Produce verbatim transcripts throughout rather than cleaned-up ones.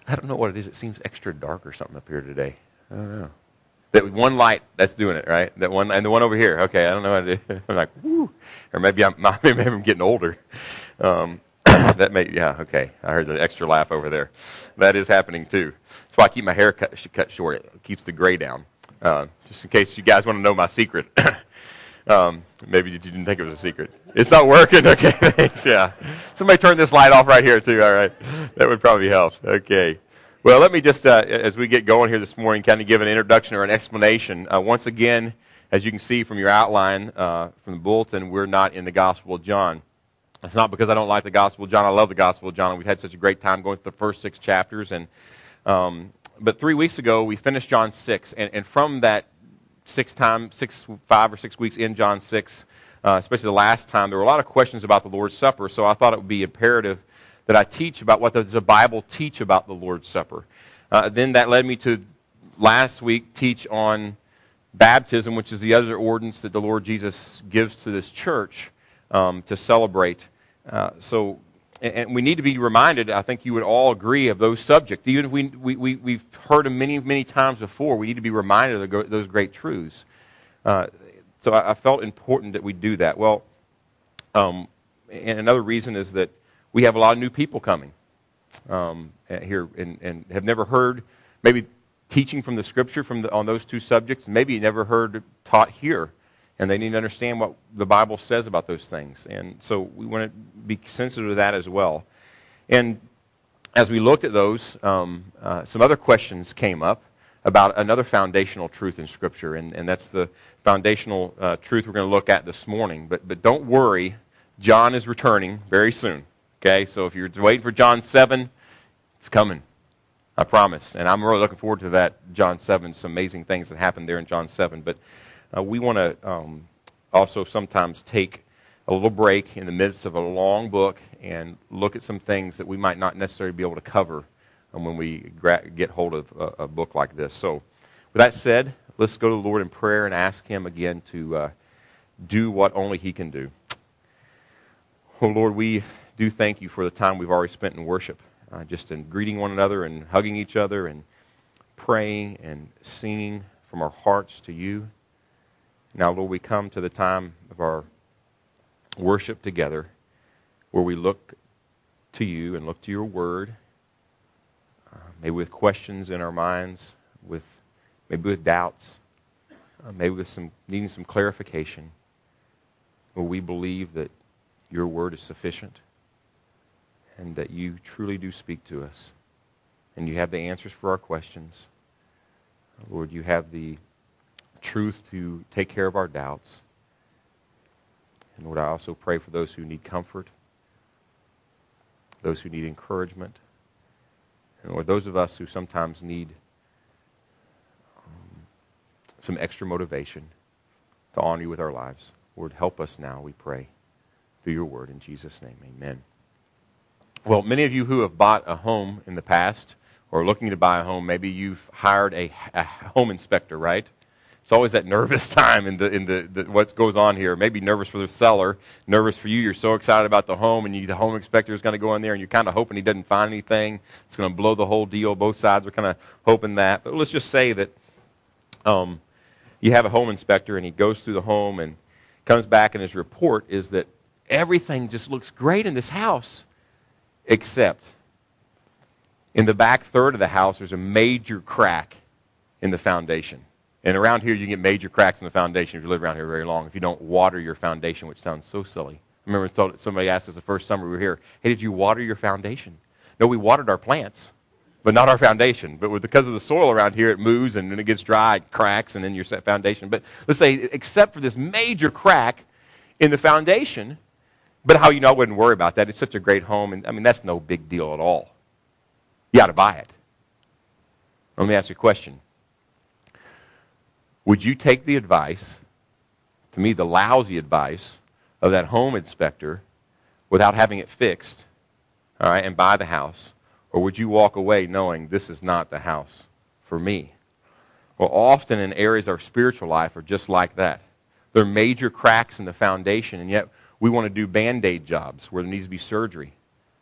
I don't know what it is. It seems extra dark or something up here today. I don't know. That one light, that's doing it, right? That one, and the one over here. Okay, I don't know what it is. I'm like, whoo. Or maybe I'm, maybe I'm getting older. Um, that may, yeah, okay. I heard the extra laugh over there. That is happening too. That's why I keep my hair cut, cut short. It keeps the gray down. Uh, just in case you guys want to know my secret. um, maybe you didn't think it was a secret. It's not working? Okay, thanks, yeah. Somebody turn this light off right here too, all right? That would probably help. Okay. Well, let me just, uh, as we get going here this morning, kind of give an introduction or an explanation. Uh, once again, as you can see from your outline, uh, from the bulletin, we're not in the Gospel of John. It's not because I don't like the Gospel of John. I love the Gospel of John. We've had such a great time going through the first six chapters. And um, but three weeks ago, we finished John six. And, and from that six time, six, five or six weeks in John six, uh, especially the last time, there were a lot of questions about the Lord's Supper. So I thought it would be imperative that I teach about what does the Bible teach about the Lord's Supper. Uh, then that led me to last week teach on baptism, which is the other ordinance that the Lord Jesus gives to this church um, to celebrate. Uh, so, and, and we need to be reminded, I think you would all agree, of those subjects. Even if we, we, we, we've heard them many, many times before, we need to be reminded of the, those great truths. Uh, so I, I felt important that we do that. Well, um, and another reason is that we have a lot of new people coming um, here and, and have never heard maybe teaching from the Scripture from the, on those two subjects. Maybe never heard taught here, and they need to understand what the Bible says about those things. And so we want to be sensitive to that as well. And as we looked at those, um, uh, some other questions came up about another foundational truth in Scripture, and, and that's the foundational uh, truth we're going to look at this morning. But but don't worry, John is returning very soon. Okay, so if you're waiting for John seven, it's coming. I promise. And I'm really looking forward to that, John seven, some amazing things that happen there in John seven. But uh, we want to um, also sometimes take a little break in the midst of a long book and look at some things that we might not necessarily be able to cover um, when we gra- get hold of a, a book like this. So with that said, let's go to the Lord in prayer and ask Him again to uh, do what only He can do. Oh, Lord, we do thank you for the time we've already spent in worship, uh, just in greeting one another and hugging each other and praying and singing from our hearts to you. Now, Lord, we come to the time of our worship together where we look to you and look to your word, uh, maybe with questions in our minds, with maybe with doubts, uh, maybe with some needing some clarification, where we believe that your word is sufficient, and that you truly do speak to us, and you have the answers for our questions. Lord, you have the truth to take care of our doubts. And Lord, I also pray for those who need comfort, those who need encouragement, and Lord, those of us who sometimes need um, some extra motivation to honor you with our lives. Lord, help us now, we pray, through your word. In Jesus' name, amen. Well, many of you who have bought a home in the past or are looking to buy a home, maybe you've hired a, a home inspector, right? It's always that nervous time in the in the, the what goes on here. Maybe nervous for the seller, nervous for you. You're so excited about the home, and you, the home inspector is going to go in there, and you're kind of hoping he doesn't find anything. It's going to blow the whole deal. Both sides are kind of hoping that. But let's just say that um, you have a home inspector, and he goes through the home and comes back, and his report is that everything just looks great in this house. Except in the back third of the house, there's a major crack in the foundation. And around here, you get major cracks in the foundation if you live around here very long, if you don't water your foundation, which sounds so silly. I remember somebody asked us the first summer we were here, hey, did you water your foundation? No, we watered our plants, but not our foundation. But with, because of the soil around here, it moves, and then it gets dry, it cracks, and then your foundation. But let's say, except for this major crack in the foundation, but how you know I wouldn't worry about that? It's such a great home, and I mean, that's no big deal at all. You ought to buy it. Let me ask you a question. Would you take the advice, to me the lousy advice, of that home inspector without having it fixed, all right, and buy the house? Or would you walk away knowing this is not the house for me? Well, often in areas of our spiritual life are just like that. There are major cracks in the foundation, and yet we want to do Band-Aid jobs where there needs to be surgery.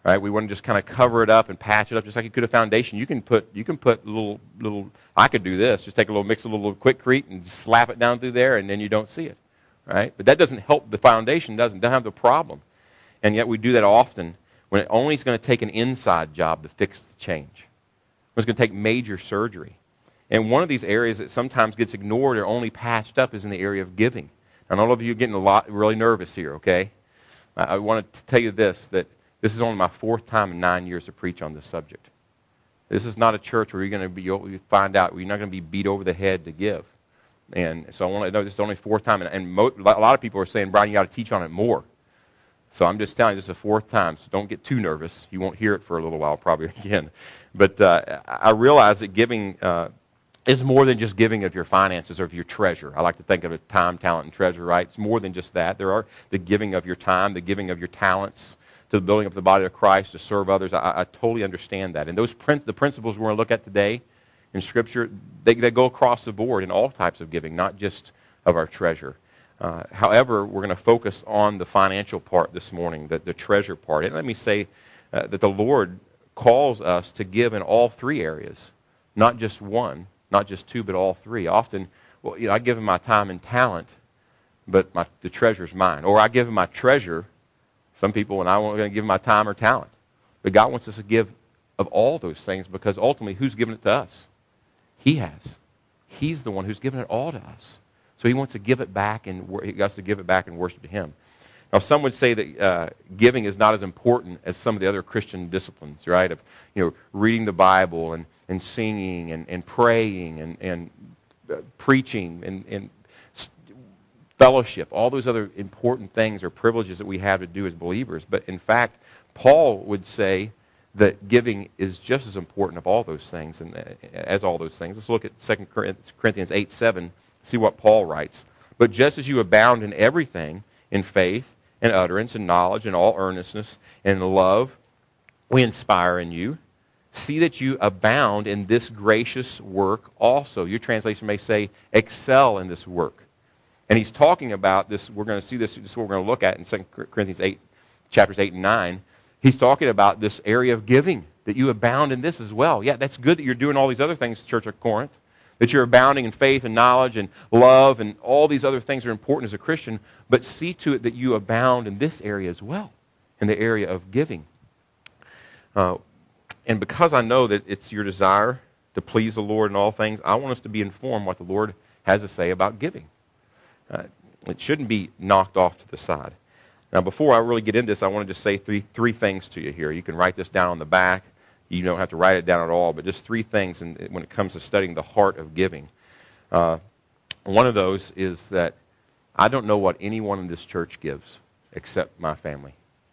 Right? We want to just kind of cover it up and patch it up, just like you could a foundation. You can put you can put little little. I could do this. Just take a little mix of a little Quikrete and slap it down through there, and then you don't see it. Right? But that doesn't help the foundation. Doesn't doesn't have the problem. And yet we do that often when it only is going to take an inside job to fix the change. It's going to take major surgery. And one of these areas that sometimes gets ignored or only patched up is in the area of giving. And all of you are getting a lot really nervous here. Okay? I, I want to tell you this that. This is only my fourth time in nine years to preach on this subject. This is not a church where you're going to be, you'll find out, you're not going to be beat over the head to give. And so I want to know this is only fourth time. And, and mo- a lot of people are saying, Brian, you got to teach on it more. So I'm just telling you, this is the fourth time, so don't get too nervous. You won't hear it for a little while probably again. But uh, I realize that giving uh, is more than just giving of your finances or of your treasure. I like to think of it time, talent, and treasure, right? It's more than just that. There are the giving of your time, the giving of your talents, to the building up the body of Christ, to serve others. I, I totally understand that. And those prin- the principles we're going to look at today in Scripture, they, they go across the board in all types of giving, not just of our treasure. Uh, however, we're going to focus on the financial part this morning, the, the treasure part. And let me say uh, that the Lord calls us to give in all three areas, not just one, not just two, but all three. Often, well, you know, I give him my time and talent, but my, the treasure's mine. Or I give him my treasure. Some people, and I won't going to give my time or talent. But God wants us to give of all those things because ultimately, who's given it to us? He has. He's the one who's given it all to us. So he wants to give it back, and he wants to give it back and worship to him. Now, some would say that uh, giving is not as important as some of the other Christian disciplines, right? Of you know, reading the Bible and, and singing and, and praying and, and uh, preaching and, and fellowship, all those other important things or privileges that we have to do as believers. But in fact, Paul would say that giving is just as important of all those things and as all those things. Let's look at Second Corinthians eight seven, see what Paul writes. But just as you abound in everything, in faith and utterance and knowledge and all earnestness and love, we inspire in you. See that you abound in this gracious work also. Your translation may say, excel in this work. And he's talking about this, we're going to see this, this is what we're going to look at in Second Corinthians eight, chapters eight and nine. He's talking about this area of giving, that you abound in this as well. Yeah, that's good that you're doing all these other things, Church of Corinth, that you're abounding in faith and knowledge and love and all these other things are important as a Christian, but see to it that you abound in this area as well, in the area of giving. Uh, and because I know that it's your desire to please the Lord in all things, I want us to be informed what the Lord has to say about giving. Uh, it shouldn't be knocked off to the side. Now, before I really get into this, I want to just say three three things to you here. You can write this down on the back. You don't have to write it down at all, but just three things in, when it comes to studying the heart of giving. Uh, one of those is that I don't know what anyone in this church gives except my family.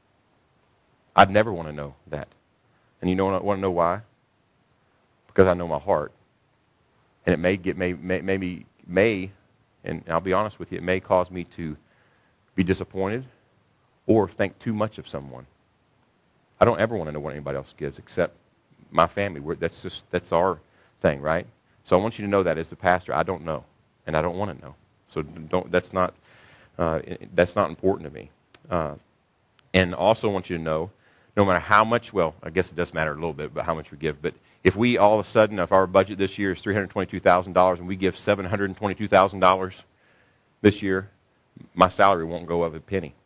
I'd never want to know that. And you know, want to know why? Because I know my heart. And it may get, may, may, maybe, may, and I'll be honest with you, it may cause me to be disappointed or think too much of someone. I don't ever want to know what anybody else gives except my family. We're, that's just that's our thing, right? So I want you to know that as the pastor, I don't know, and I don't want to know. So don't. That's not uh, that's not important to me. Uh, and also want you to know, no matter how much. Well, I guess it does matter a little bit about how much we give. But if we all of a sudden, if our budget this year is three hundred twenty-two thousand dollars, and we give seven hundred twenty-two thousand dollars this year, my salary won't go up a penny.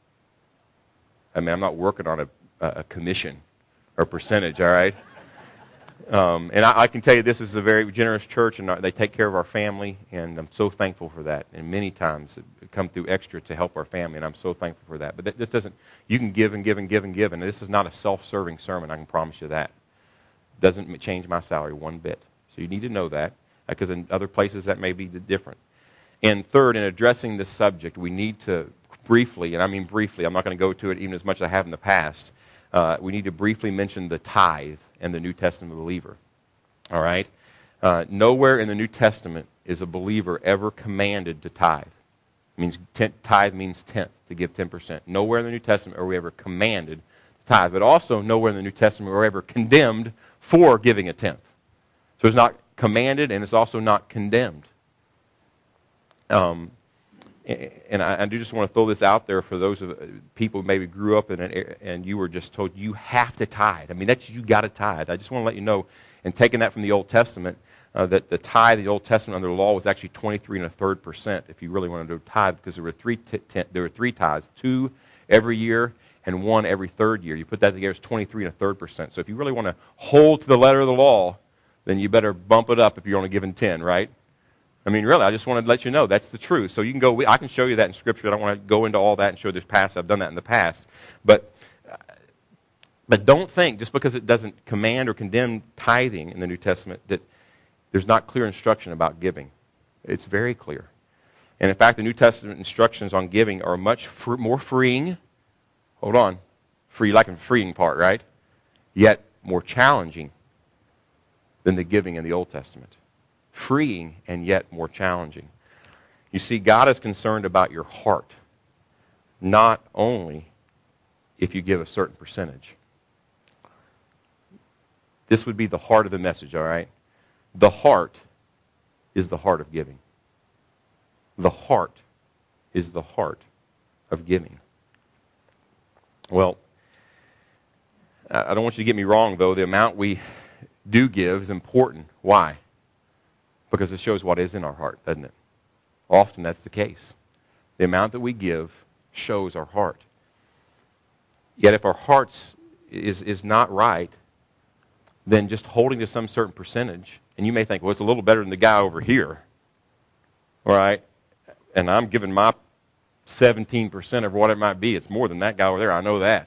I mean, I'm not working on a, a commission or percentage, all right? Um, and I, I can tell you this is a very generous church, and they take care of our family, and I'm so thankful for that. And many times it come through extra to help our family, and I'm so thankful for that. But that, this doesn't, you can give and give and give and give, and this is not a self-serving sermon, I can promise you that. It doesn't change my salary one bit. So you need to know that, because in other places that may be different. And third, in addressing this subject, we need to briefly, and I mean briefly, I'm not going to go to it even as much as I have in the past, uh, we need to briefly mention the tithe and the New Testament believer. All right? Uh, nowhere in the New Testament is a believer ever commanded to tithe. It means ten, tithe means tenth, to give ten percent. Nowhere in the New Testament are we ever commanded to tithe, but also nowhere in the New Testament are we ever condemned for giving a tenth. So it's not commanded, and it's also not condemned. Um, And I, I do just want to throw this out there for those of people who maybe grew up in an area and you were just told you have to tithe. I mean, that's you got to tithe. I just want to let you know, and taking that from the Old Testament, uh, that the tithe of the Old Testament under the law was actually twenty-three and a third percent. If you really wanted to tithe, because there were three t- t- there were three tithes, two every year and one every third year. You put that together, it's twenty-three and a third percent. So if you really want to hold to the letter of the law, then you better bump it up if you're only giving ten, right? I mean, really, I just wanted to let you know that's the truth. So you can go, I can show you that in Scripture. I don't want to go into all that and show this past. I've done that in the past. But, but don't think, just because it doesn't command or condemn tithing in the New Testament, that there's not clear instruction about giving. It's very clear. And in fact, the New Testament instructions on giving are much fr- more freeing. Hold on. Free, like the freeing part, right? Yet more challenging than the giving in the Old Testament. Freeing and yet more challenging. You see, God is concerned about your heart, not only if you give a certain percentage. This would be the heart of the message, all right? The heart is the heart of giving. The heart is the heart of giving. Well, I don't want you to get me wrong, though. The amount we do give is important. Why? Because it shows what is in our heart, doesn't it? Often that's the case. The amount that we give shows our heart. Yet if our hearts is, is not right, then just holding to some certain percentage, and you may think, well, it's a little better than the guy over here, all right? And I'm giving my seventeen percent of what it might be. It's more than that guy over there. I know that.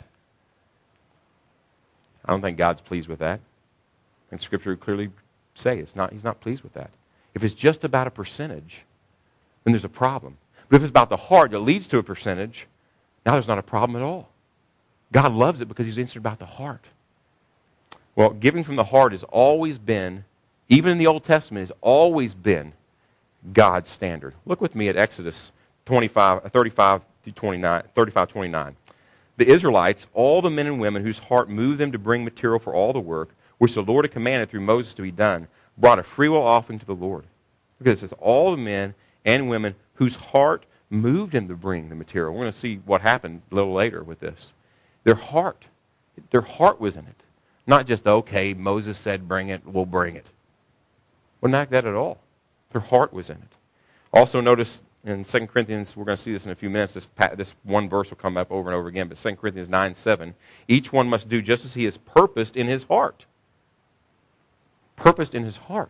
I don't think God's pleased with that. And Scripture would clearly say it's not, He's not pleased with that. If it's just about a percentage, then there's a problem. But if it's about the heart that leads to a percentage, now there's not a problem at all. God loves it because He's interested about the heart. Well, giving from the heart has always been, even in the Old Testament, has always been God's standard. Look with me at Exodus twenty-five, thirty-five through twenty-nine, thirty-five, twenty-nine. The Israelites, all the men and women whose heart moved them to bring material for all the work, which the Lord had commanded through Moses to be done, brought a freewill offering to the Lord. Because it says all the men and women whose heart moved them to bring the material. We're going to see what happened a little later with this. Their heart, their heart was in it. Not just, okay, Moses said bring it, we'll bring it. Wasn't like that at all. Their heart was in it. Also notice in Second Corinthians, we're going to see this in a few minutes, this, this one verse will come up over and over again, but Second Corinthians nine seven, each one must do just as he has purposed in his heart. Purposed in his heart.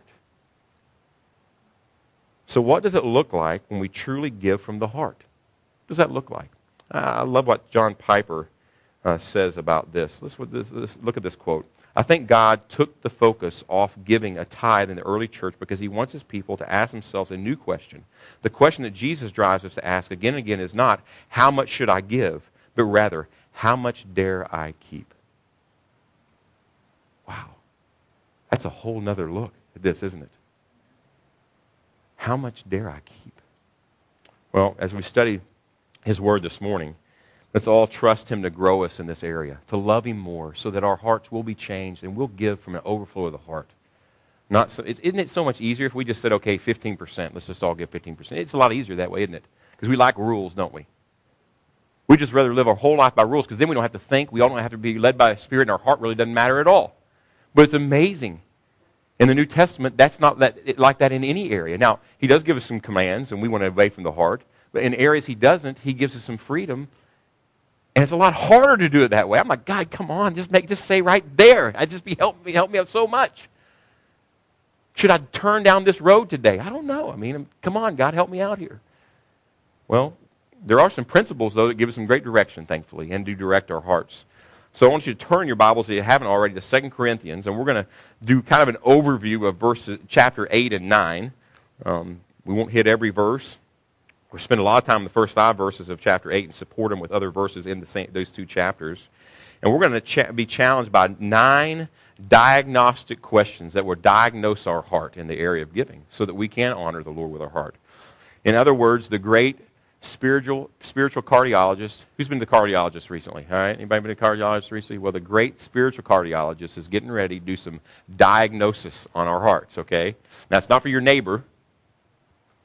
So what does it look like when we truly give from the heart? What does that look like? I love what John Piper uh, says about this. Let's, let's, let's look at this quote. I think God took the focus off giving a tithe in the early church because He wants His people to ask themselves a new question. The question that Jesus drives us to ask again and again is not, how much should I give? But rather, how much dare I keep? Wow. That's a whole nother look at this, isn't it? How much dare I keep? Well, as we study His Word this morning, let's all trust Him to grow us in this area, to love Him more, so that our hearts will be changed and we'll give from an overflow of the heart. Not so, isn't it so much easier if we just said, okay, fifteen percent, let's just all give fifteen percent. It's a lot easier that way, isn't it? Because we like rules, don't we? We'd just rather live our whole life by rules because then we don't have to think. We don't have to be led by a Spirit, and our heart really doesn't matter at all. But it's amazing. In the New Testament, that's not that, like that in any area. Now, He does give us some commands, and we want to obey from the heart. But in areas He doesn't, He gives us some freedom. And it's a lot harder to do it that way. I'm like, God, come on, just make, just say right there. I just be help me, help me out so much. Should I turn down this road today? I don't know. I mean, come on, God, help me out here. Well, there are some principles, though, that give us some great direction, thankfully, and do direct our hearts. So I want you to turn your Bibles, if you haven't already, to Second Corinthians, and we're going to do kind of an overview of verses, chapter eight and nine. Um, we won't hit every verse. We'll spend a lot of time in the first five verses of chapter eight and support them with other verses in the same, those two chapters. And we're going to cha- be challenged by nine diagnostic questions that will diagnose our heart in the area of giving so that we can honor the Lord with our heart. In other words, the great spiritual spiritual cardiologist, who's been to the cardiologist recently? All right, anybody been to the cardiologist recently? Well, the great spiritual cardiologist is getting ready to do some diagnosis on our hearts, okay? Now, it's not for your neighbor.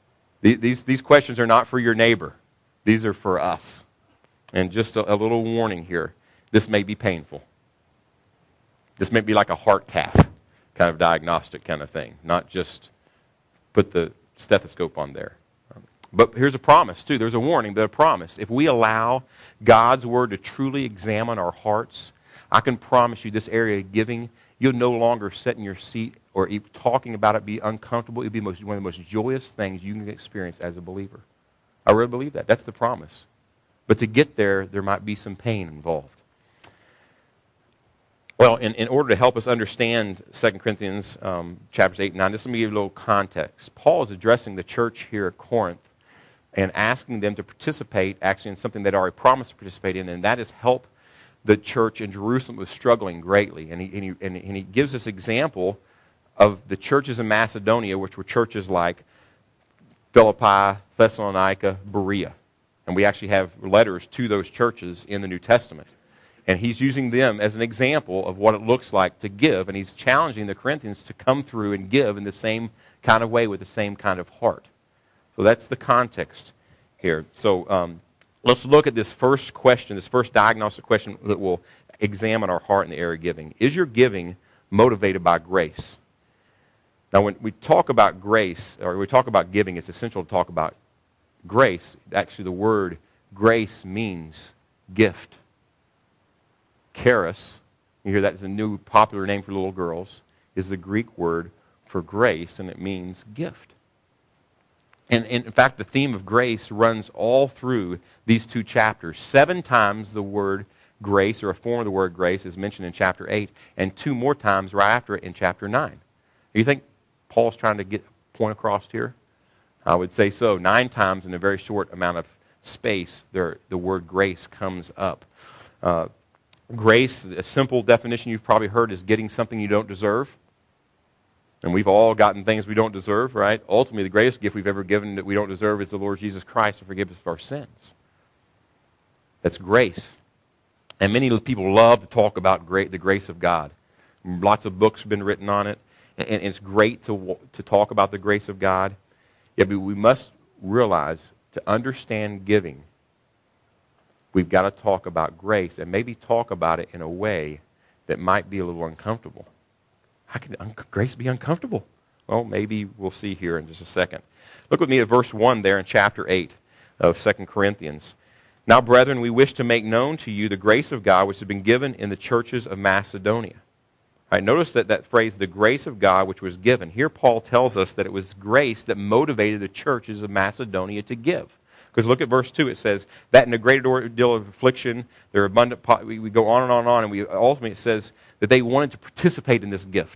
These, these questions are not for your neighbor. These are for us. And just a, a little warning here. This may be painful. This may be like a heart cath kind of diagnostic kind of thing, not just put the stethoscope on there. But here's a promise, too. There's a warning, but a promise. If we allow God's Word to truly examine our hearts, I can promise you this area of giving, you'll no longer sit in your seat or even talking about it be uncomfortable. It'll be most, one of the most joyous things you can experience as a believer. I really believe that. That's the promise. But to get there, there might be some pain involved. Well, in, in order to help us understand Second Corinthians um, chapters eight and nine, just let me give you a little context. Paul is addressing the church here at Corinth and asking them to participate actually in something they'd already promised to participate in, and that is help the church in Jerusalem was struggling greatly. And he, and, he, and, he, and he gives this example of the churches in Macedonia, which were churches like Philippi, Thessalonica, Berea. And we actually have letters to those churches in the New Testament. And he's using them as an example of what it looks like to give. And he's challenging the Corinthians to come through and give in the same kind of way with the same kind of heart. So that's the context here. So um, let's look at this first question, this first diagnostic question that will examine our heart in the area of giving. Is your giving motivated by grace? Now, when we talk about grace, or we talk about giving, it's essential to talk about grace. Actually, the word grace means gift. Charis, you hear that is a new popular name for little girls, is the Greek word for grace, and it means gift. And, and in fact, the theme of grace runs all through these two chapters. Seven times the word grace, or a form of the word grace, is mentioned in chapter eight, and two more times right after it in chapter nine. Do you think Paul's trying to get a point across here? I would say so. Nine times in a very short amount of space, there, the word grace comes up. Uh, Grace, a simple definition you've probably heard, is getting something you don't deserve. And we've all gotten things we don't deserve, right? Ultimately, the greatest gift we've ever given that we don't deserve is the Lord Jesus Christ to forgive us of our sins. That's grace. And many people love to talk about great, the grace of God. Lots of books have been written on it. And, and it's great to, to talk about the grace of God. Yeah, but we must realize to understand giving, we've got to talk about grace and maybe talk about it in a way that might be a little uncomfortable. How can un- grace be uncomfortable? Well, maybe we'll see here in just a second. Look with me at verse one there in chapter eight of Second Corinthians. Now, brethren, we wish to make known to you the grace of God which has been given in the churches of Macedonia. All right, notice that, that phrase, the grace of God which was given. Here Paul tells us that it was grace that motivated the churches of Macedonia to give. Because look at verse two, it says, that in a great deal of affliction, their abundant, po- we, we go on and on and on, and we ultimately it says that they wanted to participate in this gift.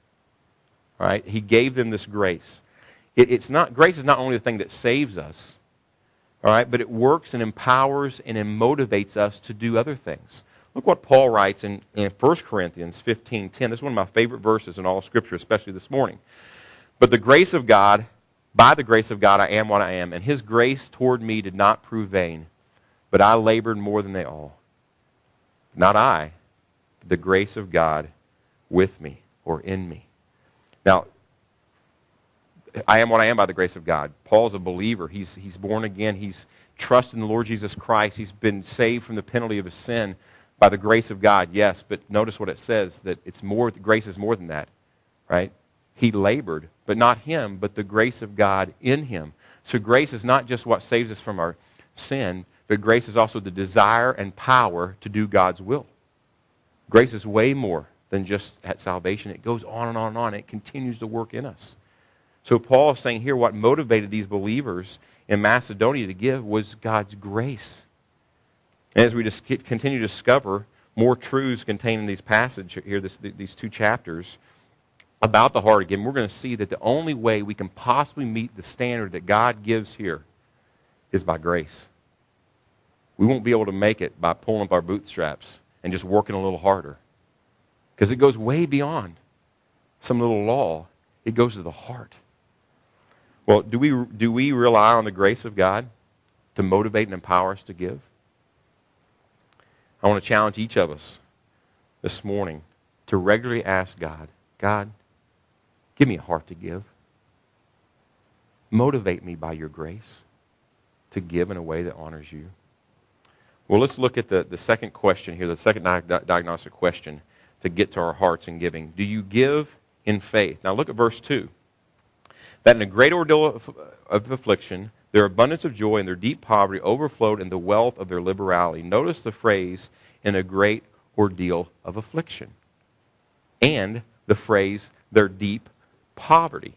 All right? He gave them this grace. It, it's not, grace is not only the thing that saves us, all right, but it works and empowers and it motivates us to do other things. Look what Paul writes in, in First Corinthians fifteen ten. This is one of my favorite verses in all Scripture, especially this morning. But the grace of God, by the grace of God, I am what I am, and His grace toward me did not prove vain, but I labored more than they all. Not I, but the grace of God with me or in me. Now, I am what I am by the grace of God. Paul's a believer. He's, he's born again. He's trusted in the Lord Jesus Christ. He's been saved from the penalty of his sin by the grace of God, yes, but notice what it says, that it's more, grace is more than that, right? He labored, but not him, but the grace of God in him. So grace is not just what saves us from our sin, but grace is also the desire and power to do God's will. Grace is way more than just at salvation. It goes on and on and on. It continues to work in us. So Paul is saying here what motivated these believers in Macedonia to give was God's grace. And as we just continue to discover more truths contained in these passages here, this, these two chapters, about the heart again, we're going to see that the only way we can possibly meet the standard that God gives here is by grace. We won't be able to make it by pulling up our bootstraps and just working a little harder. Because it goes way beyond some little law. It goes to the heart. Well, do we, do we rely on the grace of God to motivate and empower us to give? I want to challenge each of us this morning to regularly ask God, God, give me a heart to give. Motivate me by your grace to give in a way that honors you. Well, let's look at the, the second question here, the second di- diagnostic question to get to our hearts in giving. Do you give in faith? Now look at verse two. That in a great ordeal of, of affliction, their abundance of joy and their deep poverty overflowed in the wealth of their liberality. Notice the phrase, in a great ordeal of affliction. And the phrase, their deep poverty.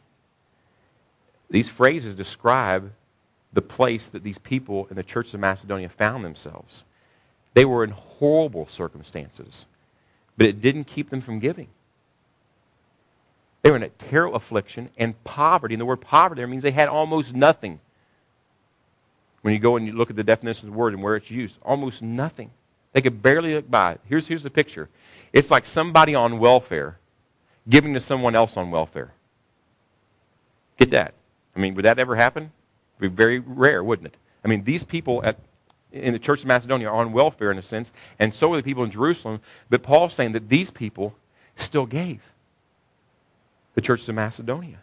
These phrases describe the place that these people in the church of Macedonia found themselves. They were in horrible circumstances, but it didn't keep them from giving. They were in a terrible affliction and poverty. And the word poverty there means they had almost nothing. When you go and you look at the definition of the word and where it's used, almost nothing. They could barely look by. Here's, here's the picture. It's like somebody on welfare giving to someone else on welfare. Get that? I mean, would that ever happen? It would be very rare, wouldn't it? I mean, these people at, in the church of Macedonia are on welfare in a sense, and so are the people in Jerusalem. But Paul's saying that these people still gave. The church of Macedonia.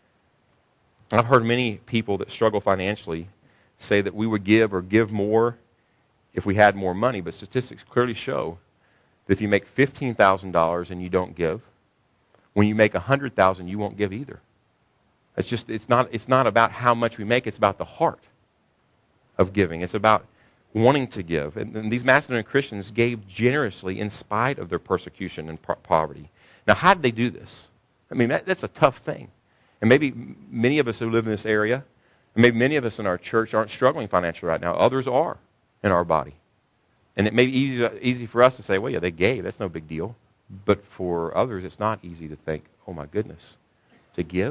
I've heard many people that struggle financially say that we would give or give more if we had more money, but statistics clearly show that if you make fifteen thousand dollars and you don't give, when you make one hundred thousand dollars, you won't give either. It's just, it's not, it's not about how much we make, it's about the heart of giving. It's about wanting to give. And, and these Macedonian Christians gave generously in spite of their persecution and po- poverty. Now, how did they do this? I mean, that, that's a tough thing. And maybe many of us who live in this area, and maybe many of us in our church aren't struggling financially right now. Others are in our body. And it may be easy, easy for us to say, well, yeah, they gave. That's no big deal. But for others, it's not easy to think, oh, my goodness, to give?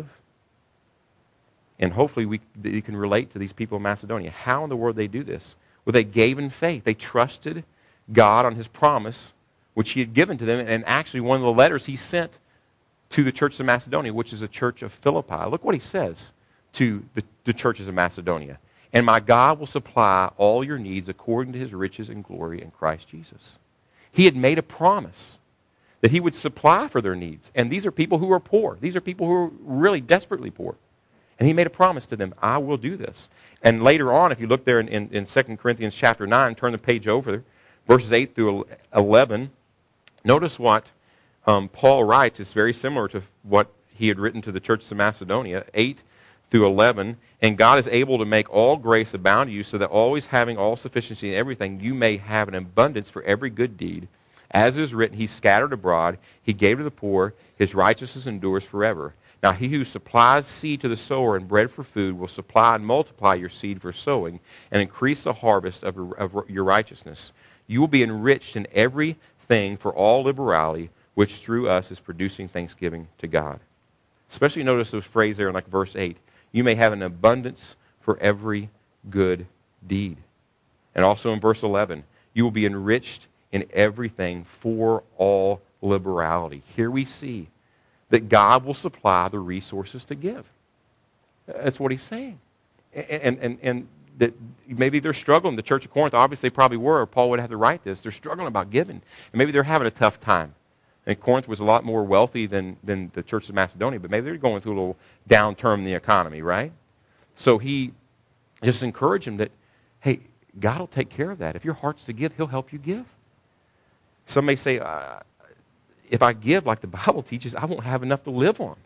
And hopefully we you can relate to these people in Macedonia. How in the world they do this? Well, they gave in faith. They trusted God on His promise, which He had given to them. And actually, one of the letters He sent to the church of Macedonia, which is a church of Philippi. Look what He says to the, the churches of Macedonia. And my God will supply all your needs according to His riches and glory in Christ Jesus. He had made a promise that He would supply for their needs. And these are people who are poor. These are people who are really desperately poor. And He made a promise to them, I will do this. And later on, if you look there in, in, in Second Corinthians chapter nine, turn the page over, verses eight through eleven, notice what um, Paul writes. It's very similar to what he had written to the churches of Macedonia, eight through eleven. And God is able to make all grace abound to you, so that always having all sufficiency in everything, you may have an abundance for every good deed. As is written, He scattered abroad, He gave to the poor, His righteousness endures forever. Now He who supplies seed to the sower and bread for food will supply and multiply your seed for sowing and increase the harvest of, of your righteousness. You will be enriched in everything for all liberality, which through us is producing thanksgiving to God. Especially notice those phrases there in like verse eight. You may have an abundance for every good deed. And also in verse eleven, you will be enriched in everything for all liberality. Here we see that God will supply the resources to give. That's what He's saying. And, and, and that maybe they're struggling. The church of Corinth, obviously they probably were, or Paul would have to write this. They're struggling about giving. And maybe they're having a tough time. And Corinth was a lot more wealthy than, than the church of Macedonia, but maybe they're going through a little downturn in the economy, right? So he just encouraged them that, hey, God will take care of that. If your heart's to give, He'll help you give. Some may say, uh, if I give like the Bible teaches, I won't have enough to live on.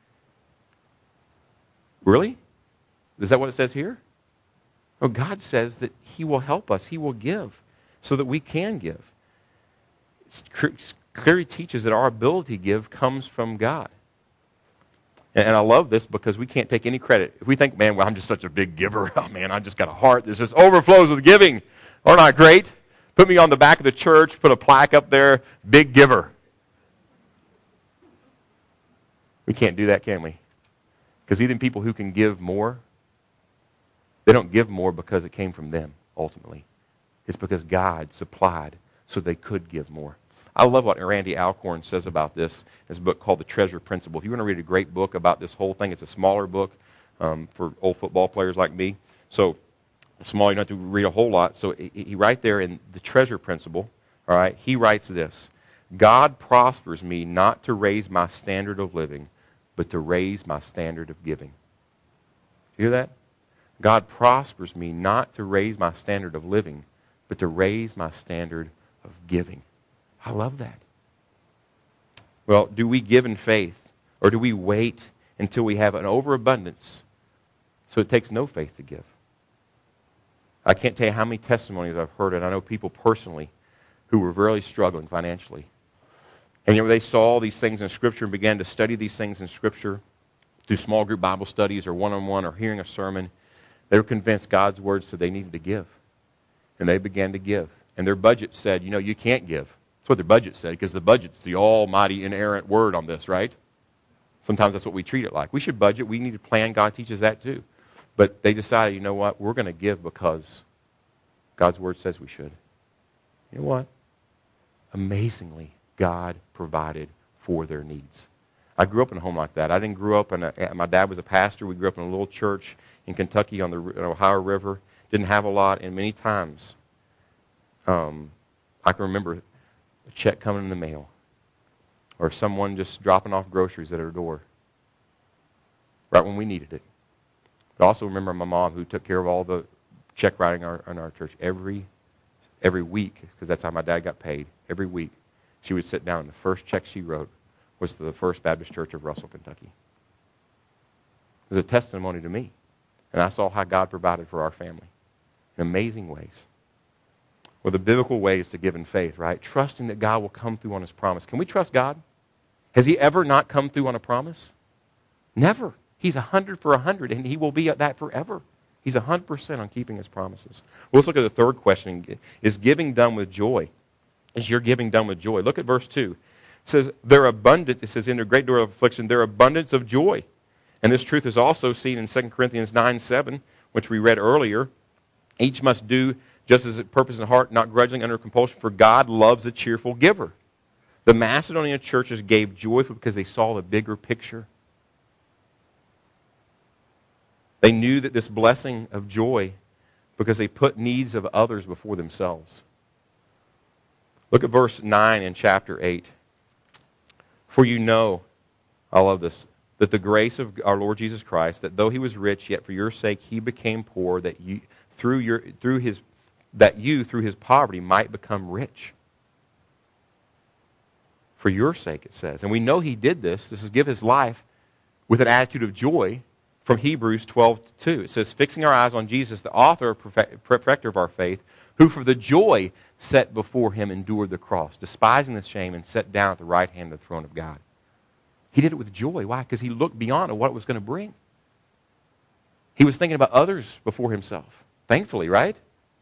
Really? Is that what it says here? Well, God says that He will help us. He will give so that we can give. It clearly teaches that our ability to give comes from God. And, and I love this because we can't take any credit. If we think, man, well, I'm just such a big giver. Oh, man, I just got a heart that just overflows with giving. Aren't I great? Put me on the back of the church, put a plaque up there, big giver. We can't do that, can we? Because even people who can give more, they don't give more because it came from them, ultimately. It's because God supplied so they could give more. I love what Randy Alcorn says about this. This book called The Treasure Principle. If you want to read a great book about this whole thing, it's a smaller book um, for old football players like me. So small, you don't have to read a whole lot. So he, he right there in The Treasure Principle, all right, he writes this: God prospers me not to raise my standard of living, but to raise my standard of giving. You hear that? God prospers me not to raise my standard of living, but to raise my standard of giving. I love that. Well, do we give in faith, or do we wait until we have an overabundance so it takes no faith to give? I can't tell you how many testimonies I've heard, and I know people personally who were really struggling financially. And you know, they saw these things in Scripture and began to study these things in Scripture through small group Bible studies or one-on-one or hearing a sermon. They were convinced God's word said they needed to give. And they began to give. And their budget said, you know, you can't give. That's what their budget said, because the budget's the almighty, inerrant word on this, right? Sometimes that's what we treat it like. We should budget. We need to plan. God teaches that too. But they decided, you know what? We're going to give because God's word says we should. You know what? Amazingly, God provided for their needs. I grew up in a home like that. I didn't grow up in a, my dad was a pastor. We grew up in a little church in Kentucky on the Ohio River. Didn't have a lot, and many times um, I can remember a check coming in the mail or someone just dropping off groceries at our door right when we needed it. But I also remember my mom, who took care of all the check writing in our, in our church every, every week, because that's how my dad got paid. Every week she would sit down, and the first check she wrote was to the First Baptist Church of Russell, Kentucky. It was a testimony to me. And I saw how God provided for our family in amazing ways. Well, the biblical way is to give in faith, right? Trusting that God will come through on His promise. Can we trust God? Has He ever not come through on a promise? Never. He's a hundred for a hundred, and He will be at that forever. He's a hundred percent on keeping His promises. Well, let's look at the third question. Is giving done with joy? Is your giving done with joy? Look at verse two. It says, they're abundant. It says, in their great door of affliction, their abundance of joy. And this truth is also seen in Second Corinthians nine seven, which we read earlier. Each must do just as it purpose in heart, not grudgingly under compulsion, for God loves a cheerful giver. The Macedonian churches gave joyfully because they saw the bigger picture. They knew that this blessing of joy because they put needs of others before themselves. Look at verse nine in chapter eight. For you know, I love this, that the grace of our Lord Jesus Christ, that though He was rich, yet for your sake He became poor, that you through your through His that you through His poverty might become rich. For your sake, it says. And we know He did this. This is give His life with an attitude of joy from Hebrews twelve two. It says, fixing our eyes on Jesus, the author and perfecter of our faith, who for the joy set before Him endured the cross, despising the shame, and sat down at the right hand of the throne of God. He did it with joy. Why? Because He looked beyond what it was going to bring. He was thinking about others before Himself. Thankfully, right?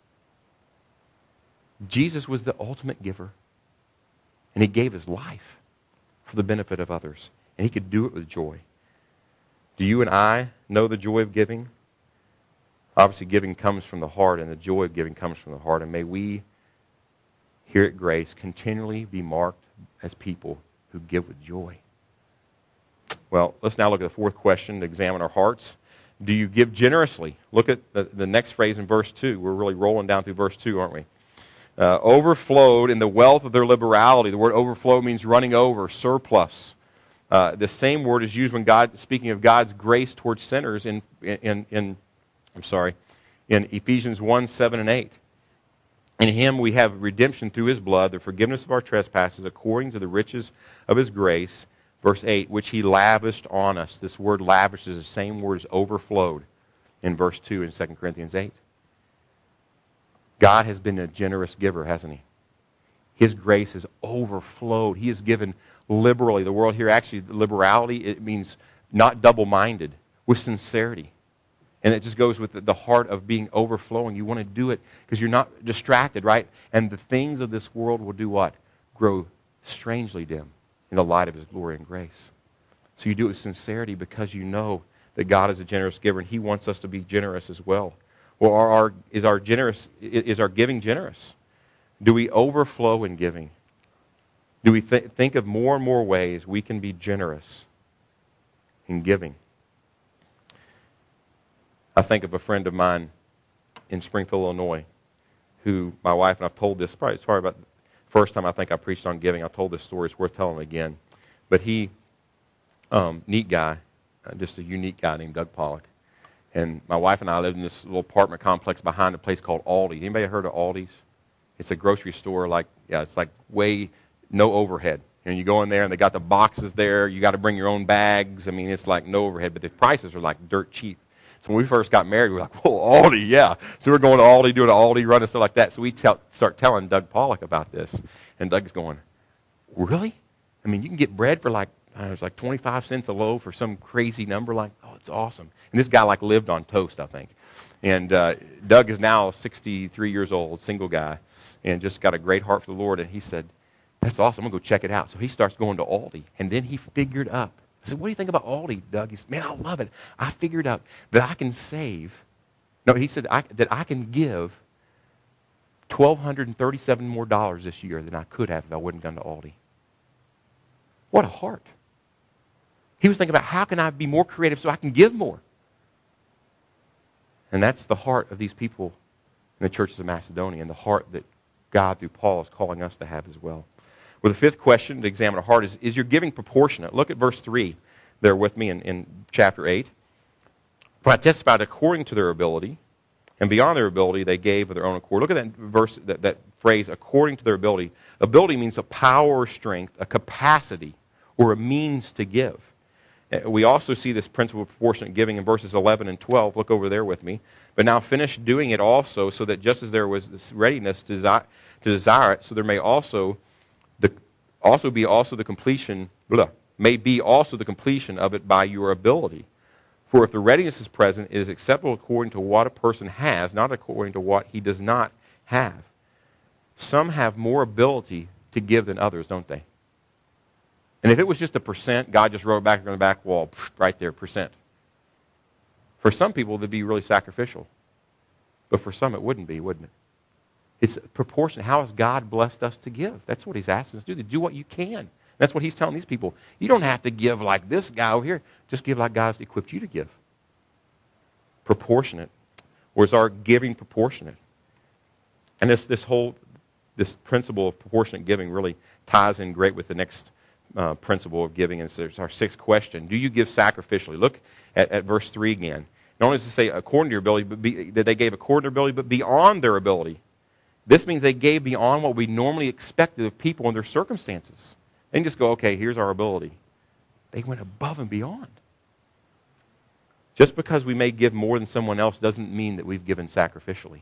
Jesus was the ultimate giver. And He gave His life for the benefit of others. And He could do it with joy. Do you and I know the joy of giving? Obviously, giving comes from the heart, and the joy of giving comes from the heart. And may we, here at Grace, continually be marked as people who give with joy. Well, let's now look at the fourth question to examine our hearts. Do you give generously? Look at the, the next phrase in verse two. We're really rolling down through verse two, aren't we? Uh, overflowed in the wealth of their liberality. The word overflow means running over, surplus. Uh, the same word is used when God, speaking of God's grace towards sinners in, in, in I'm sorry, in Ephesians one, seven, and eight. In Him we have redemption through His blood, the forgiveness of our trespasses, according to the riches of His grace. Verse eight, which He lavished on us. This word lavished is the same word as overflowed in verse two in Second Corinthians eight. God has been a generous giver, hasn't He? His grace has overflowed. He has given liberally. The word here, actually, liberality, it means not double-minded, with sincerity. And it just goes with the heart of being overflowing. You want to do it because you're not distracted, right? And the things of this world will do what? Grow strangely dim in the light of His glory and grace. So you do it with sincerity because you know that God is a generous giver, and He wants us to be generous as well. Well, are our, is our generous is our giving generous? Do we overflow in giving? Do we th- think of more and more ways we can be generous in giving? I think of a friend of mine in Springfield, Illinois, who my wife and I've told this, probably, it's probably about the first time I think I preached on giving. I told this story. It's worth telling again. But he, um, neat guy, uh, just a unique guy named Doug Pollock. And my wife and I lived in this little apartment complex behind a place called Aldi. Anybody heard of Aldi's? It's a grocery store like, yeah, it's like way, no overhead. And you go in there and they got the boxes there. You got to bring your own bags. I mean, it's like no overhead, but the prices are like dirt cheap. So when we first got married, we were like, whoa, Aldi, yeah. So we're going to Aldi, doing an Aldi run and stuff like that. So we tell, start telling Doug Pollock about this. And Doug's going, really? I mean, you can get bread for like, uh, it was like twenty-five cents a loaf or some crazy number. Like, oh, it's awesome. And this guy like lived on toast, I think. And uh, Doug is now sixty-three years old, single guy, and just got a great heart for the Lord. And he said, that's awesome. I'm going to go check it out. So he starts going to Aldi. And then he figured up. I said, what do you think about Aldi, Doug? He said, man, I love it. I figured out that I can save. No, he said I, that I can give one thousand two hundred thirty-seven more dollars this year than I could have if I wouldn't gone to Aldi. What a heart. He was thinking about how can I be more creative so I can give more. And that's the heart of these people in the churches of Macedonia, and the heart that God through Paul is calling us to have as well. Well, the fifth question to examine our heart is, is your giving proportionate? Look at verse three there with me in, in chapter eight. For I testified according to their ability, and beyond their ability they gave of their own accord. Look at that verse, that, that phrase, according to their ability. Ability means a power or strength, a capacity, or a means to give. We also see this principle of proportionate giving in verses eleven and twelve. Look over there with me. But now finish doing it also, so that just as there was this readiness to desire, to desire it, so there may also the also be also the completion blah, may be also the completion of it by your ability. For if the readiness is present, it is acceptable according to what a person has, not according to what he does not have. Some have more ability to give than others, don't they? And if it was just a percent, God just wrote it back on the back wall, right there, percent. For some people, it'd be really sacrificial. But for some, it wouldn't be, wouldn't it? It's proportion. How has God blessed us to give? That's what he's asking us to do, to do what you can. That's what he's telling these people. You don't have to give like this guy over here. Just give like God has equipped you to give. Proportionate. Or is our giving proportionate? And this, this whole this principle of proportionate giving really ties in great with the next Uh, principle of giving, and it's our sixth question. Do you give sacrificially? Look at, at verse three again. Not only does it say according to your ability, but be, that they gave according to their ability, but beyond their ability. This means they gave beyond what we normally expected of people in their circumstances. They didn't just go, okay, here's our ability. They went above and beyond. Just because we may give more than someone else doesn't mean that we've given sacrificially.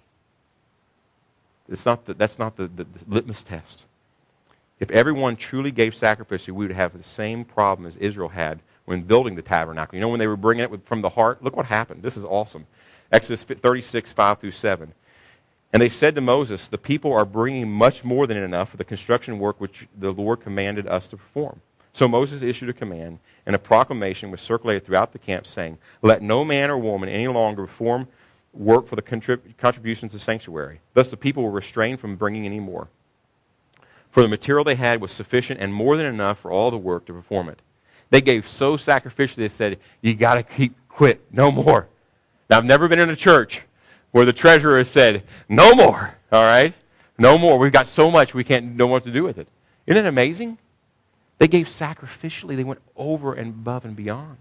It's not the, that's not the, the, the litmus test. If everyone truly gave sacrificially, we would have the same problem as Israel had when building the tabernacle. You know, when they were bringing it from the heart, look what happened. This is awesome. Exodus thirty-six, five through seven. And they said to Moses, the people are bringing much more than enough for the construction work which the Lord commanded us to perform. So Moses issued a command, and a proclamation was circulated throughout the camp, saying, let no man or woman any longer perform work for the contrib- contributions to the sanctuary. Thus the people were restrained from bringing any more. For the material they had was sufficient and more than enough for all the work to perform it. They gave so sacrificially, they said, you got to keep quit, no more. Now, I've never been in a church where the treasurer has said, no more, all right? No more. We've got so much we can't know what to do with it. Isn't it amazing? They gave sacrificially. They went over and above and beyond.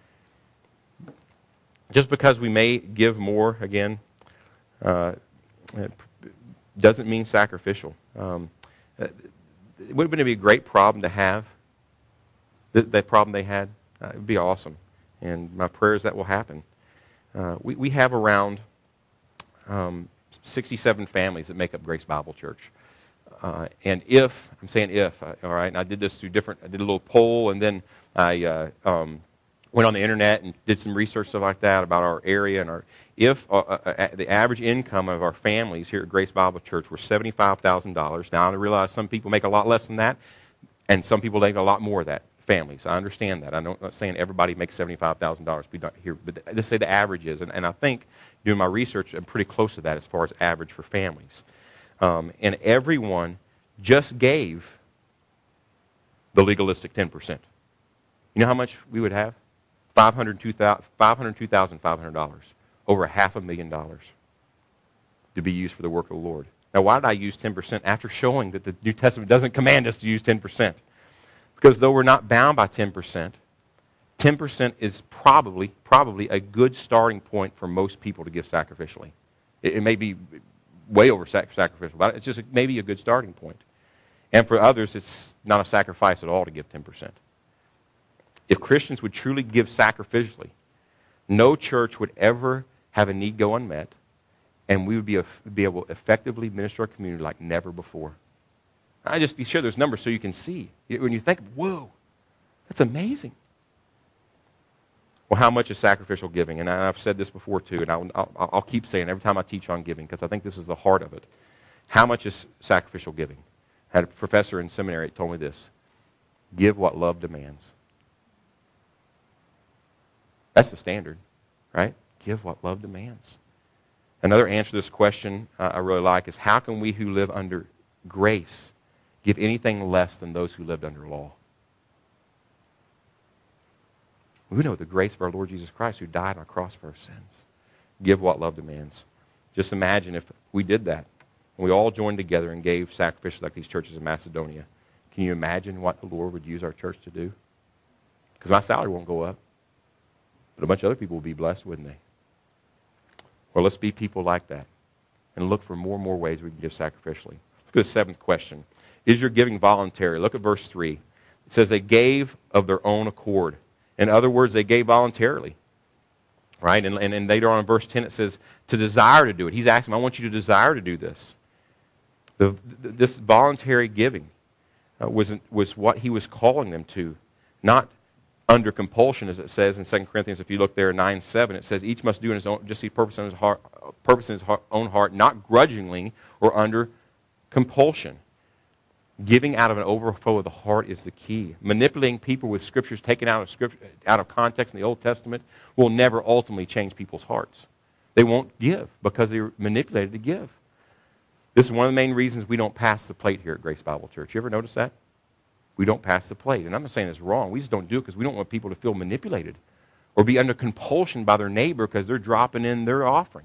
Just because we may give more, again, uh, doesn't mean sacrificial. Um, It would have been a great problem to have, that, that problem they had. Uh, it would be awesome. And my prayer is that will happen. Uh, we, we have around um, sixty-seven families that make up Grace Bible Church. Uh, and if, I'm saying if, uh, all right, and I did this through different, I did a little poll, and then I uh, um, went on the internet and did some research, stuff like that, about our area. And our if uh, uh, the average income of our families here at Grace Bible Church were seventy-five thousand dollars. Now, I realize some people make a lot less than that, and some people make a lot more of that, families. I understand that. I'm not saying everybody makes seventy-five thousand dollars here, but just say the average is. And, and I think, doing my research, I'm pretty close to that as far as average for families. Um, and everyone just gave the legalistic ten percent. You know how much we would have? five hundred two thousand five hundred dollars. Over a half a million dollars to be used for the work of the Lord. Now, why did I use ten percent after showing that the New Testament doesn't command us to use ten percent? Because though we're not bound by ten percent, ten percent is probably, probably a good starting point for most people to give sacrificially. It, it may be way over sac- sacrificial, but it's just maybe a good starting point. And for others, it's not a sacrifice at all to give ten percent. If Christians would truly give sacrificially, no church would ever have a need go unmet, and we would be, a, be able to effectively minister our community like never before. I just share those numbers so you can see. When you think, whoa, that's amazing. Well, how much is sacrificial giving? And I've said this before too, and I'll, I'll, I'll keep saying it every time I teach on giving, because I think this is the heart of it. How much is sacrificial giving? I had a professor in seminary that told me this: give what love demands. That's the standard, right? Give what love demands. Another answer to this question uh, I really like is, how can we who live under grace give anything less than those who lived under law? We know the grace of our Lord Jesus Christ, who died on a cross for our sins. Give what love demands. Just imagine if we did that, and we all joined together and gave sacrificially like these churches in Macedonia. Can you imagine what the Lord would use our church to do? Because my salary won't go up, but a bunch of other people will be blessed, wouldn't they? Well, let's be people like that and look for more and more ways we can give sacrificially. Look at the seventh question. Is your giving voluntary? Look at verse three. It says they gave of their own accord. In other words, they gave voluntarily. Right? And, and, and later on in verse ten it says to desire to do it. He's asking them, I want you to desire to do this. The, this voluntary giving uh, was, was what he was calling them to, not under compulsion, as it says in Second Corinthians. If you look there, nine seven, it says each must do in his own, just see purpose in his heart, purpose in his heart, own heart, not grudgingly or under compulsion. Giving out of an overflow of the heart is the key. Manipulating people with scriptures taken out of scripture, out of context in the Old Testament will never ultimately change people's hearts. They won't give because they're manipulated to give. This is one of the main reasons we don't pass the plate here at Grace Bible Church. You ever notice that? We don't pass the plate. And I'm not saying it's wrong. We just don't do it because we don't want people to feel manipulated or be under compulsion by their neighbor because they're dropping in their offering.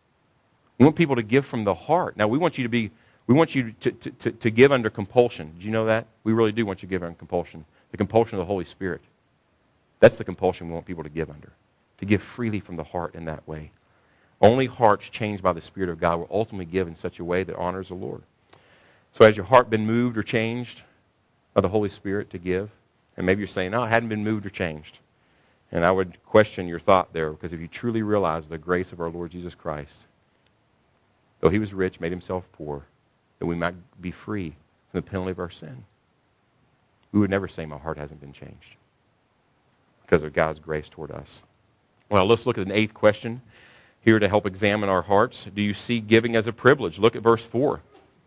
We want people to give from the heart. Now, we want you to be We want you to, to, to, to give under compulsion. Did you know that? We really do want you to give under compulsion. The compulsion of the Holy Spirit. That's the compulsion we want people to give under. To give freely from the heart in that way. Only hearts changed by the Spirit of God will ultimately give in such a way that honors the Lord. So has your heart been moved or changed by the Holy Spirit to give? And maybe you're saying, no, it hadn't been moved or changed. And I would question your thought there, because if you truly realize the grace of our Lord Jesus Christ, though he was rich, made himself poor, that we might be free from the penalty of our sin, we would never say my heart hasn't been changed because of God's grace toward us. Well, let's look at an eighth question here to help examine our hearts. Do you see giving as a privilege? Look at verse four.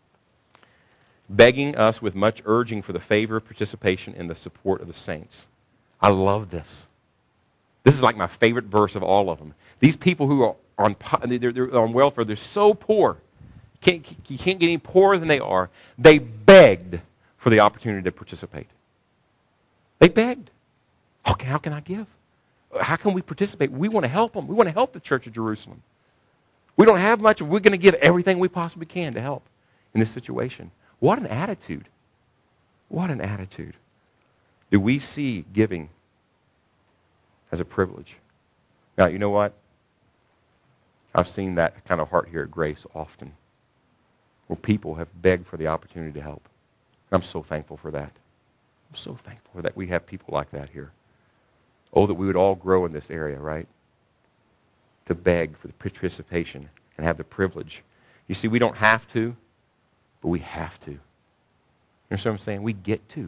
Begging us with much urging for the favor of participation in the support of the saints. I love this. This is like my favorite verse of all of them. These people who are on, they're, they're on welfare, they're so poor. Can't, you can't get any poorer than they are. They begged for the opportunity to participate. They begged. Okay, how can I give? How can we participate? We want to help them. We want to help the Church of Jerusalem. We don't have much. We're going to give everything we possibly can to help in this situation. What an attitude. What an attitude. Do we see giving as a privilege? Now, you know what? I've seen that kind of heart here at Grace often, where people have begged for the opportunity to help. And I'm so thankful for that. I'm so thankful that we have people like that here. Oh, that we would all grow in this area, right? To beg for the participation and have the privilege. You see, we don't have to, but we have to. You understand what I'm saying? We get to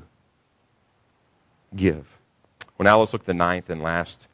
give. Well, now let's look at the ninth and last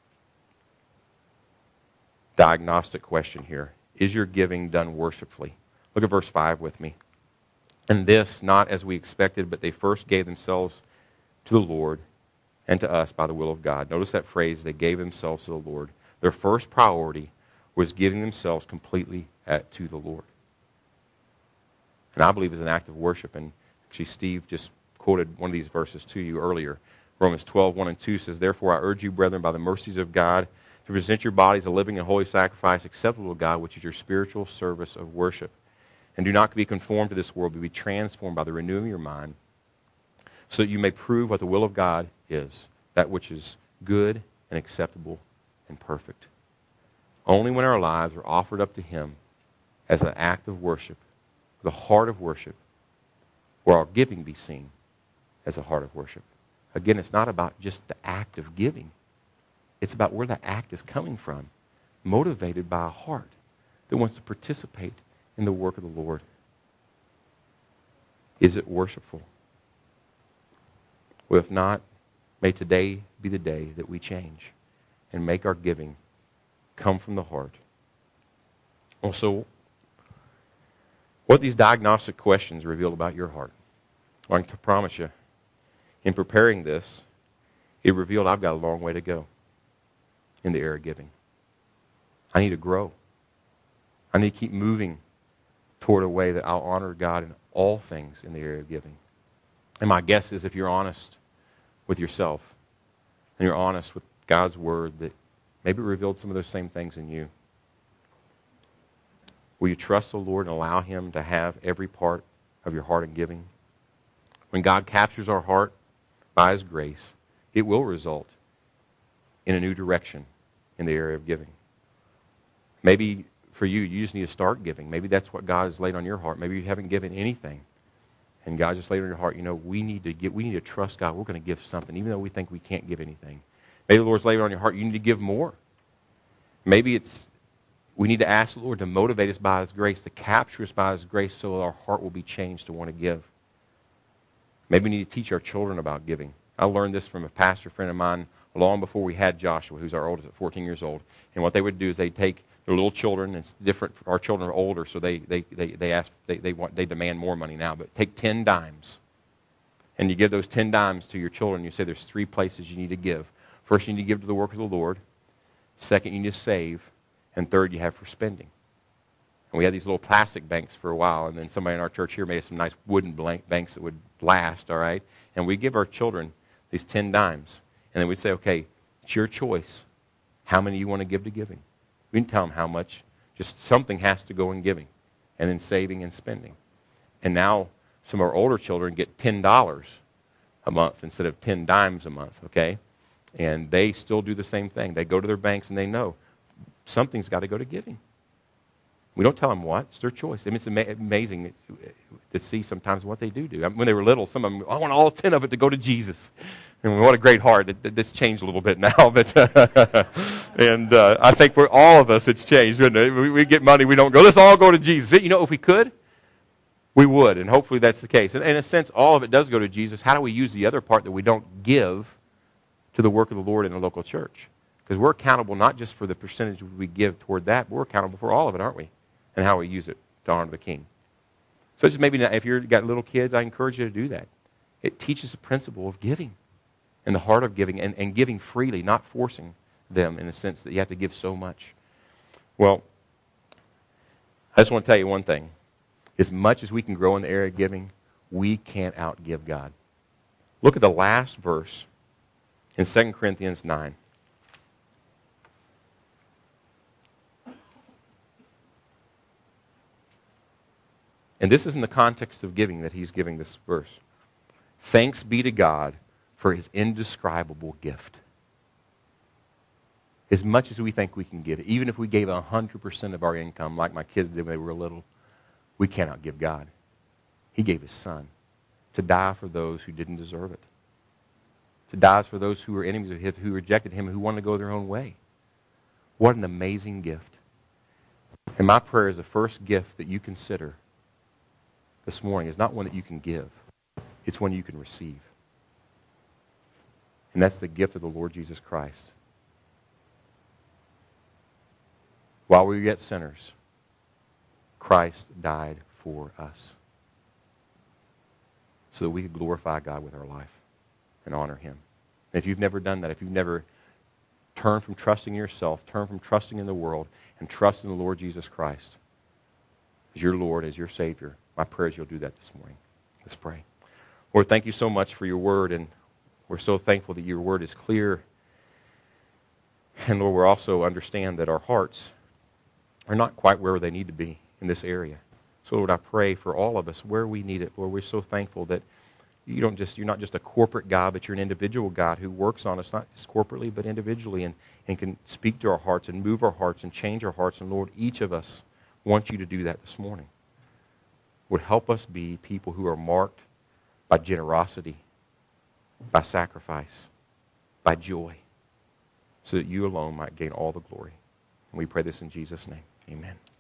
diagnostic question here. Is your giving done worshipfully? Look at verse five with me. And this, not as we expected, but they first gave themselves to the Lord and to us by the will of God. Notice that phrase, they gave themselves to the Lord. Their first priority was giving themselves completely at, to the Lord. And I believe it's an act of worship. And actually, Steve just quoted one of these verses to you earlier. Romans twelve, one and two says, Therefore I urge you, brethren, by the mercies of God, to present your bodies a living and holy sacrifice acceptable to God, which is your spiritual service of worship. And do not be conformed to this world, but be transformed by the renewing of your mind, so that you may prove what the will of God is, that which is good and acceptable and perfect. Only when our lives are offered up to Him as an act of worship, the heart of worship, will our giving be seen as a heart of worship. Again, it's not about just the act of giving. It's about where that act is coming from, motivated by a heart that wants to participate in the work of the Lord. Is it worshipful? Well, if not, may today be the day that we change and make our giving come from the heart. Also, what these diagnostic questions reveal about your heart. Well, I can promise you, in preparing this, it revealed I've got a long way to go in the area of giving. I need to grow. I need to keep moving toward a way that I'll honor God in all things in the area of giving. And my guess is if you're honest with yourself and you're honest with God's Word, that maybe it revealed some of those same things in you. Will you trust the Lord and allow Him to have every part of your heart in giving? When God captures our heart by His grace, it will result in a new direction in the area of giving. Maybe for you, you just need to start giving. Maybe that's what God has laid on your heart. Maybe you haven't given anything, and God just laid on your heart, you know, we need to give, we need to trust God. We're going to give something, even though we think we can't give anything. Maybe the Lord's laid it on your heart. You need to give more. Maybe it's we need to ask the Lord to motivate us by His grace, to capture us by His grace so that our heart will be changed to want to give. Maybe we need to teach our children about giving. I learned this from a pastor friend of mine long before we had Joshua, who's our oldest at fourteen years old. And what they would do is they'd take their little children, it's different, our children are older, so they they, they, they ask, they, they want they demand more money now, but take ten dimes. And you give those ten dimes to your children, you say there's three places you need to give. First, you need to give to the work of the Lord. Second, you need to save. And third, you have for spending. And we had these little plastic banks for a while, and then somebody in our church here made some nice wooden blank banks that would last, all right? And we give our children these ten dimes. And then we'd say, okay, it's your choice how many you want to give to giving. We didn't tell them how much. Just something has to go in giving, and then saving and spending. And now some of our older children get ten dollars a month instead of ten dimes a month, okay? And they still do the same thing. They go to their banks and they know something's got to go to giving. We don't tell them what. It's their choice. I mean, it's ama- amazing to see sometimes what they do do. I mean, when they were little, some of them, I want all ten of it to go to Jesus. And what a great heart. It, it, this changed a little bit now. but And uh, I think for all of us it's changed. We, we get money, we don't go, let's all go to Jesus. You know, if we could, we would. And hopefully that's the case. And in a sense, all of it does go to Jesus. How do we use the other part that we don't give to the work of the Lord in the local church? Because we're accountable not just for the percentage we give toward that, but we're accountable for all of it, aren't we? And how we use it to honor the King. So just maybe if you've got little kids, I encourage you to do that. It teaches the principle of giving and the heart of giving and, and giving freely, not forcing them in the sense that you have to give so much. Well, I just want to tell you one thing. As much as we can grow in the area of giving, we can't outgive God. Look at the last verse in Second Corinthians nine. And this is in the context of giving that he's giving this verse. Thanks be to God for His indescribable gift. As much as we think we can give, even if we gave one hundred percent of our income like my kids did when they were little, we cannot give God. He gave His Son to die for those who didn't deserve it. To die for those who were enemies of Him, who rejected Him, who wanted to go their own way. What an amazing gift. And my prayer is the first gift that you consider this morning is not one that you can give. It's one you can receive. And that's the gift of the Lord Jesus Christ. While we were yet sinners, Christ died for us so that we could glorify God with our life and honor Him. And if you've never done that, if you've never turned from trusting in yourself, turned from trusting in the world, and trust in the Lord Jesus Christ as your Lord, as your Savior, my prayer is you'll do that this morning. Let's pray. Lord, thank you so much for your word, and we're so thankful that your word is clear. And Lord, we also understand that our hearts are not quite where they need to be in this area. So Lord, I pray for all of us where we need it. Lord, we're so thankful that You don't just, you're not just a corporate God, but you're an individual God who works on us, not just corporately, but individually, and, and can speak to our hearts and move our hearts and change our hearts. And Lord, each of us wants you to do that this morning. Would help us be people who are marked by generosity, by sacrifice, by joy, so that you alone might gain all the glory. And we pray this in Jesus' name. Amen.